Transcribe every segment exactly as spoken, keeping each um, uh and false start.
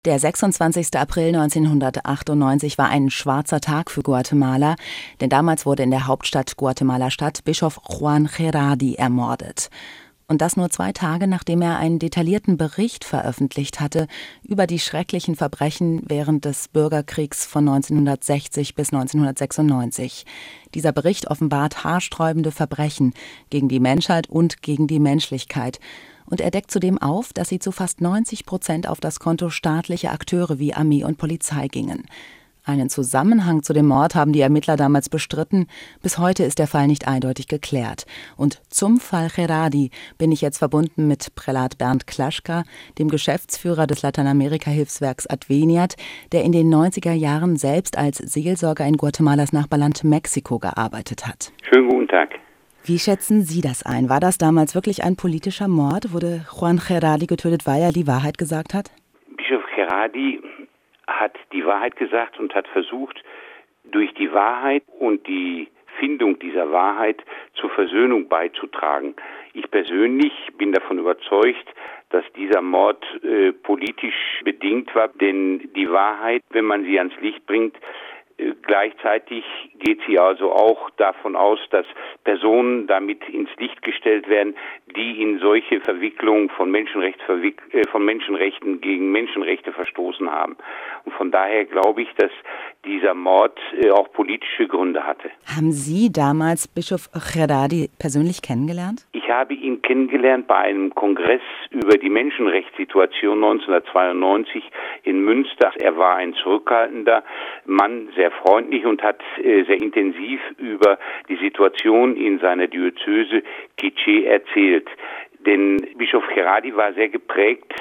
Der sechsundzwanzigster April neunzehnhundertachtundneunzig war ein schwarzer Tag für Guatemala, denn damals wurde in der Hauptstadt Guatemala-Stadt Bischof Juan Gerardi ermordet. Und das nur zwei Tage, nachdem er einen detaillierten Bericht veröffentlicht hatte über die schrecklichen Verbrechen während des Bürgerkriegs von neunzehnhundertsechzig bis neunzehnhundertsechsundneunzig. Dieser Bericht offenbart haarsträubende Verbrechen gegen die Menschheit und gegen die Menschlichkeit. Und er deckt zudem auf, dass sie zu fast neunzig Prozent auf das Konto staatlicher Akteure wie Armee und Polizei gingen. Einen Zusammenhang zu dem Mord haben die Ermittler damals bestritten. Bis heute ist der Fall nicht eindeutig geklärt. Und zum Fall Gerardi bin ich jetzt verbunden mit Prälat Bernd Klaschka, dem Geschäftsführer des Lateinamerika-Hilfswerks Adveniat, der in den neunziger Jahren selbst als Seelsorger in Guatemalas Nachbarland Mexiko gearbeitet hat. Schönen guten Tag. Wie schätzen Sie das ein? War das damals wirklich ein politischer Mord? Wurde Juan Gerardi getötet, weil er die Wahrheit gesagt hat? Bischof Gerardi hat die Wahrheit gesagt und hat versucht, durch die Wahrheit und die Findung dieser Wahrheit zur Versöhnung beizutragen. Ich persönlich bin davon überzeugt, dass dieser Mord äh, politisch bedingt war, denn die Wahrheit, wenn man sie ans Licht bringt, äh, gleichzeitig geht sie also auch davon aus, dass Personen damit ins Licht gestellt werden, die in solche Verwicklungen von, Menschenrechtsverwick- äh, von Menschenrechten gegen Menschenrechte verstoßen haben. Und von daher glaube ich, dass dieser Mord äh, auch politische Gründe hatte. Haben Sie damals Bischof Gerardi persönlich kennengelernt? Ich habe ihn kennengelernt bei einem Kongress über die Menschenrechtssituation neunzehnhundertzweiundneunzig in Münster. Er war ein zurückhaltender Mann, sehr freundlich und hat äh, sehr intensiv über die Situation in seiner Diözese Quiché erzählt. Denn Bischof Gerardi war sehr geprägt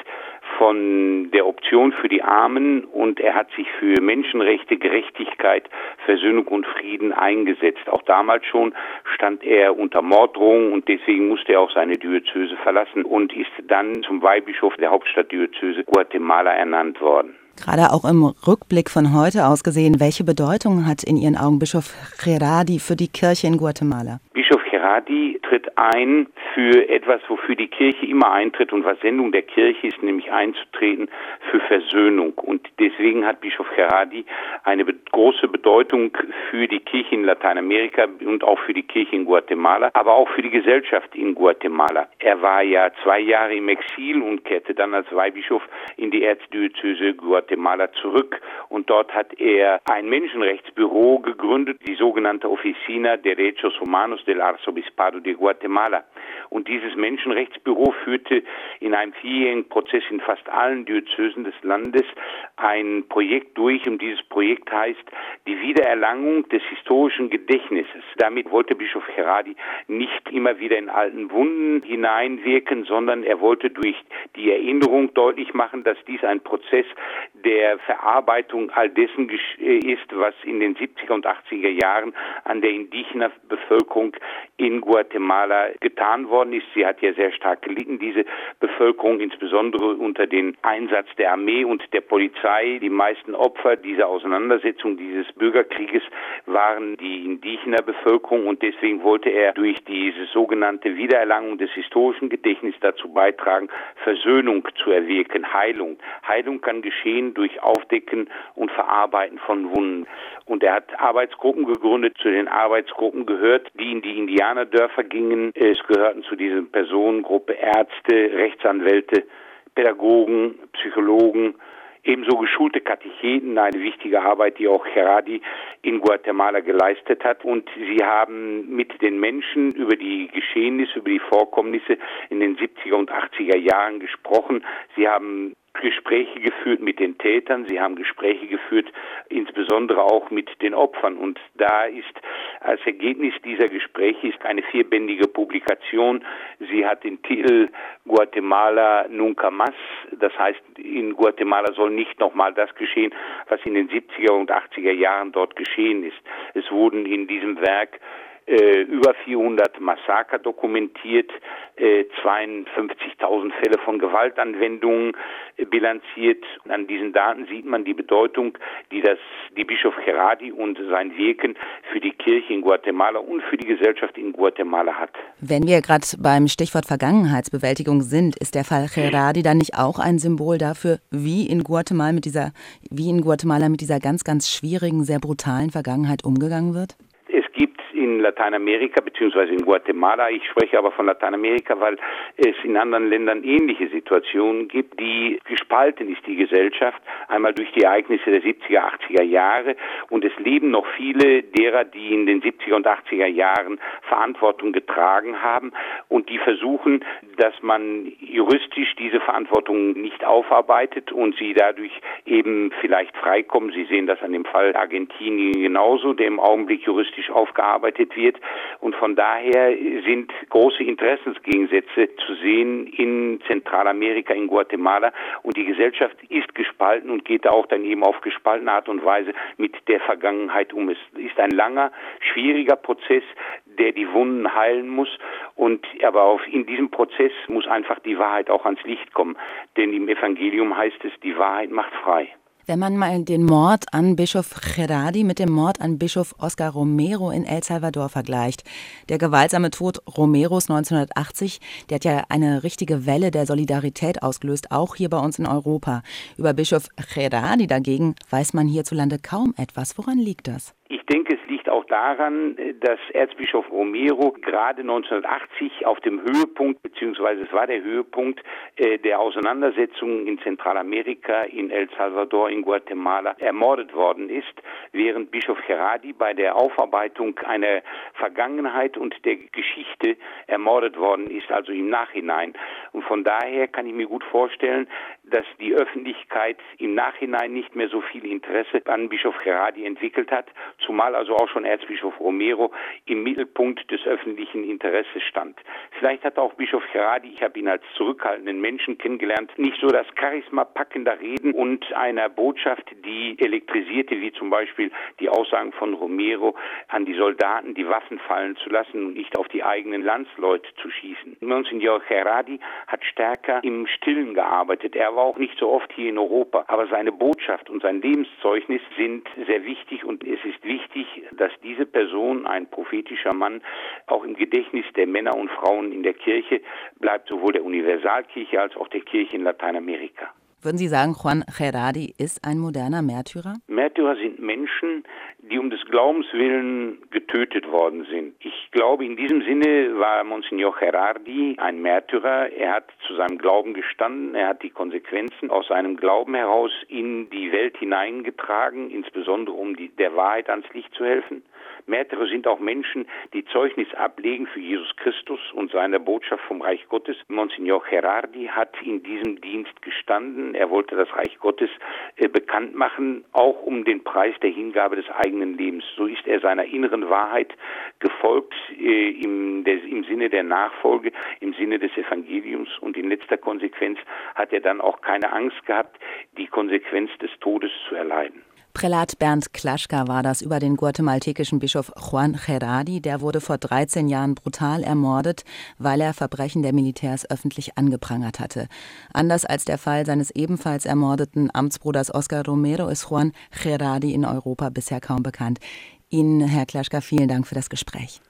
von der Option für die Armen und er hat sich für Menschenrechte, Gerechtigkeit, Versöhnung und Frieden eingesetzt. Auch damals schon stand er unter Morddrohung und deswegen musste er auch seine Diözese verlassen und ist dann zum Weihbischof der Hauptstadtdiözese Guatemala ernannt worden. Gerade auch im Rückblick von heute aus gesehen, welche Bedeutung hat in Ihren Augen Bischof Gerardi für die Kirche in Guatemala? Bischof Gerardi tritt ein für etwas, wofür die Kirche immer eintritt und was Sendung der Kirche ist, nämlich einzutreten für Versöhnung. Und deswegen hat Bischof Gerardi eine be- große Bedeutung für die Kirche in Lateinamerika und auch für die Kirche in Guatemala, aber auch für die Gesellschaft in Guatemala. Er war ja zwei Jahre im Exil und kehrte dann als Weihbischof in die Erzdiözese Guatemala zurück. Und dort hat er ein Menschenrechtsbüro gegründet, die sogenannte Oficina de Derechos Humanos del Arzobispado de Guatemala. Und dieses Menschenrechtsbüro führte in einem vierjährigen Prozess in fast allen Diözesen des Landes ein Projekt durch. Und dieses Projekt heißt die Wiedererlangung des historischen Gedächtnisses. Damit wollte Bischof Gerardi nicht immer wieder in alten Wunden hineinwirken, sondern er wollte durch die Erinnerung deutlich machen, dass dies ein Prozess der Verarbeitung all dessen ist, was in den siebziger und achtziger Jahren an der indigenen Bevölkerung in Guatemala getan worden ist. Sie hat ja sehr stark gelitten, diese Bevölkerung, insbesondere unter dem Einsatz der Armee und der Polizei. Die meisten Opfer dieser Auseinandersetzung, dieses Bürgerkrieges, waren die indigene Bevölkerung und deswegen wollte er durch diese sogenannte Wiedererlangung des historischen Gedächtnisses dazu beitragen, Versöhnung zu erwirken, Heilung. Heilung kann geschehen durch Aufdecken und Verarbeiten von Wunden. Und er hat Arbeitsgruppen gegründet, zu den Arbeitsgruppen gehört, die in die Indianerdörfer gingen. Es gehörten zu dieser Personengruppe Ärzte, Rechtsanwälte, Pädagogen, Psychologen, ebenso geschulte Katecheten, eine wichtige Arbeit, die auch Gerardi in Guatemala geleistet hat. Und sie haben mit den Menschen über die Geschehnisse, über die Vorkommnisse in den siebziger und achtziger Jahren gesprochen. Sie haben Gespräche geführt mit den Tätern, sie haben Gespräche geführt, insbesondere auch mit den Opfern. Und da ist als Ergebnis dieser Gespräche ist eine vierbändige Publikation. Sie hat den Titel Guatemala Nunca Más. Das heißt, in Guatemala soll nicht nochmal das geschehen, was in den siebziger und achtziger Jahren dort geschehen ist. Es wurden in diesem Werk äh, über vierhundert Massaker dokumentiert, äh, zweiundfünfzigtausend Fälle von Gewaltanwendungen äh, bilanziert. An diesen Daten sieht man die Bedeutung, die das, die Bischof Gerardi und sein Wirken für die Kirche in Guatemala und für die Gesellschaft in Guatemala hat. Wenn wir gerade beim Stichwort Vergangenheitsbewältigung sind, ist der Fall Gerardi dann nicht auch ein Symbol dafür, wie in Guatemala mit dieser, wie in Guatemala mit dieser ganz, ganz schwierigen, sehr brutalen Vergangenheit umgegangen wird? Es gibt in Lateinamerika beziehungsweise in Guatemala, ich spreche aber von Lateinamerika, weil es in anderen Ländern ähnliche Situationen gibt, die gespalten ist die Gesellschaft, einmal durch die Ereignisse der siebziger, achtziger Jahre, und es leben noch viele derer, die in den siebziger und achtziger Jahren Verantwortung getragen haben und die versuchen, dass man juristisch diese Verantwortung nicht aufarbeitet und sie dadurch eben vielleicht freikommen. Sie sehen das an dem Fall Argentinien genauso, der im Augenblick juristisch aufgearbeitet wird, und von daher sind große Interessensgegensätze zu sehen in Zentralamerika, in Guatemala, und die Gesellschaft ist gespalten und geht auch dann eben auf gespaltene Art und Weise mit der Vergangenheit um. Es ist ein langer, schwieriger Prozess, der die Wunden heilen muss, und aber auf, in diesem Prozess muss einfach die Wahrheit auch ans Licht kommen, denn im Evangelium heißt es, die Wahrheit macht frei. Wenn man mal den Mord an Bischof Gerardi mit dem Mord an Bischof Oscar Romero in El Salvador vergleicht. Der gewaltsame Tod Romeros neunzehnhundertachtzig, der hat ja eine richtige Welle der Solidarität ausgelöst, auch hier bei uns in Europa. Über Bischof Gerardi dagegen weiß man hierzulande kaum etwas. Woran liegt das? Ich denke, es liegt auch daran, dass Erzbischof Romero gerade neunzehnhundertachtzig auf dem Höhepunkt, beziehungsweise es war der Höhepunkt äh, der Auseinandersetzungen in Zentralamerika, in El Salvador, in Guatemala ermordet worden ist, während Bischof Gerardi bei der Aufarbeitung einer Vergangenheit und der Geschichte ermordet worden ist, also im Nachhinein. Und von daher kann ich mir gut vorstellen, dass die Öffentlichkeit im Nachhinein nicht mehr so viel Interesse an Bischof Gerardi entwickelt hat, zumal also auch schon Erzbischof Romero im Mittelpunkt des öffentlichen Interesses stand. Vielleicht hat auch Bischof Gerardi, ich habe ihn als zurückhaltenden Menschen kennengelernt, nicht so das Charisma packender Reden und einer Botschaft, die elektrisierte, wie zum Beispiel die Aussagen von Romero an die Soldaten, die Waffen fallen zu lassen und nicht auf die eigenen Landsleute zu schießen. Monsignor Gerardi hat stärker im Stillen gearbeitet. Er war auch nicht so oft hier in Europa, aber seine Botschaft und sein Lebenszeugnis sind sehr wichtig, und es ist wichtig, dass diese Person, ein prophetischer Mann, auch im Gedächtnis der Männer und Frauen in der Kirche bleibt, sowohl der Universalkirche als auch der Kirche in Lateinamerika. Würden Sie sagen, Juan Gerardi ist ein moderner Märtyrer? Märtyrer sind Menschen, die um des Glaubens willen getötet worden sind. Ich glaube, in diesem Sinne war Monsignor Gerardi ein Märtyrer. Er hat zu seinem Glauben gestanden, er hat die Konsequenzen aus seinem Glauben heraus in die Welt hineingetragen, insbesondere um die, der Wahrheit ans Licht zu helfen. Märtyrer sind auch Menschen, die Zeugnis ablegen für Jesus Christus und seine Botschaft vom Reich Gottes. Monsignor Gerardi hat in diesem Dienst gestanden. Er wollte das Reich Gottes äh, bekannt machen, auch um den Preis der Hingabe des eigenen Lebens. So ist er seiner inneren Wahrheit gefolgt, äh, im, der, im Sinne der Nachfolge, im Sinne des Evangeliums, und in letzter Konsequenz hat er dann auch keine Angst gehabt, die Konsequenz des Todes zu erleiden. Prälat Bernd Klaschka war das über den guatemaltekischen Bischof Juan Gerardi. Der wurde vor dreizehn Jahren brutal ermordet, weil er Verbrechen der Militärs öffentlich angeprangert hatte. Anders als der Fall seines ebenfalls ermordeten Amtsbruders Oscar Romero ist Juan Gerardi in Europa bisher kaum bekannt. Ihnen, Herr Klaschka, vielen Dank für das Gespräch.